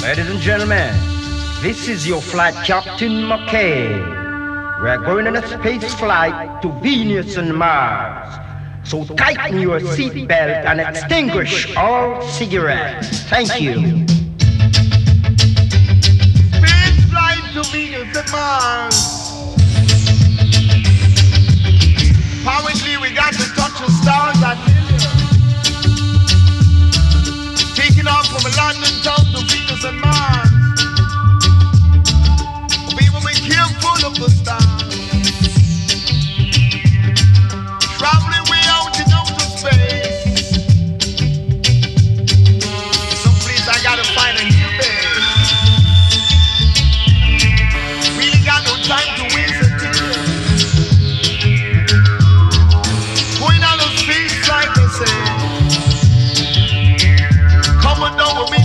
Ladies and gentlemen, this is your flight captain McKay. We're going on a space flight to Venus and Mars. So tighten your seatbelt and extinguish all cigarettes. Thank you. Space flight to Venus and Mars. Apparently we got to touch the stars and